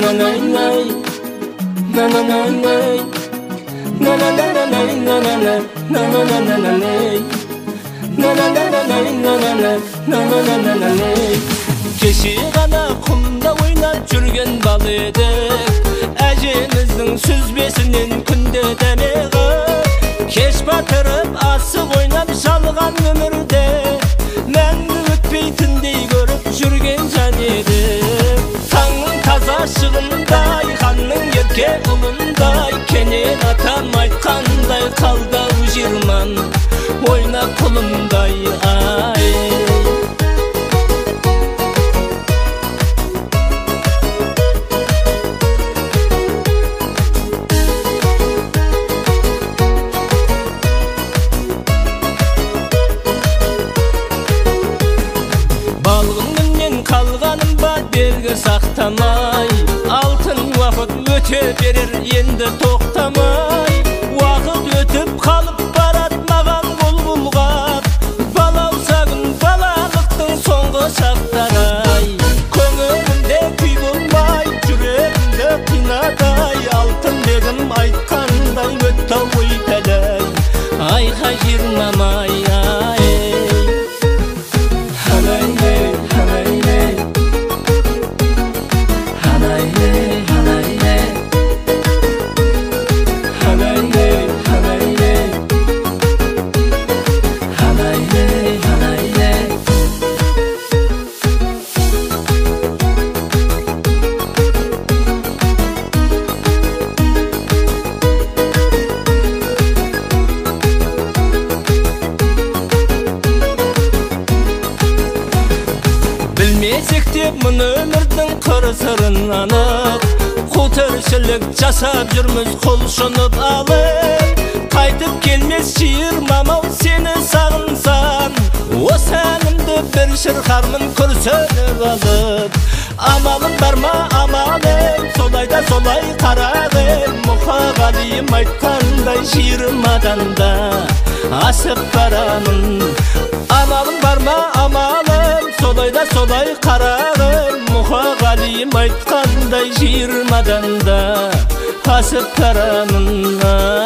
Кеше ғана құмда ойнап жүрген бал едік, әжеміздің сүзбесінен күнде дәмеғі. Кеш батырып асық ойнап жалған өмірде, мәңгі өтпейтіндей көріп жүрген жан едік. Таңның таза шығындай, ханның ерке ұлындай, кенен атам айтқандай қалдау жирман, ойна құлымдай ай. Қалғаным бар белгі сақтамай, алтын уақыт өте берер енді тоқтамай. Уақыт өтіп қалып барат маған бұлбұлғап, балаусағын балалықтың соңғы шақтарай. Көңілімде күй болмай, жүрегімді қинадай, алтын бегім айтқандай өтті ой тәләй, айға жирмамай ай. Білмесек те мұны өмірдің қыр-сырын анық, қу тіршілік жасап жүрміз құлшынып алып. Қайтып келмес жиырмам-ау сені сағынсам, осы әнімді бір шырқармын күрсініп алып. Амалым бар ма амалым, солай да солай қарағым, Мұқағалиым айтқандай жиырмадан да асып барамын. Амалым бар ма амалым, солай да солай қарағым, Мұқағалиым айтқандай жиырмадан да асып барамын.